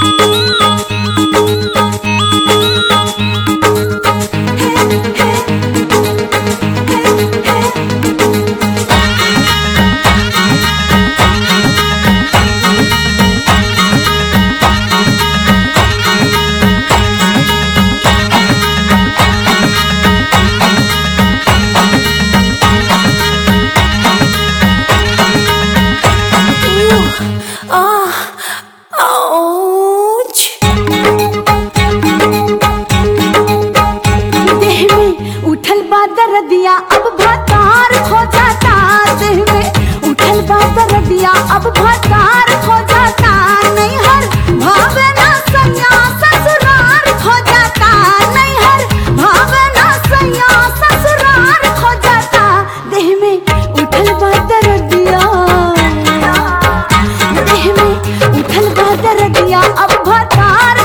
दर्दिया अब भतार खो जाता, दिल में उठल बा दर्दिया अब भतार खो जाता। नैहर भावे ना सैया ससुरार खो जाता, नैहर भावे ना सैया ससुरार खो जाता। देह में उठल बा दर्दिया, देह में उठल बा दर्दिया अब भतार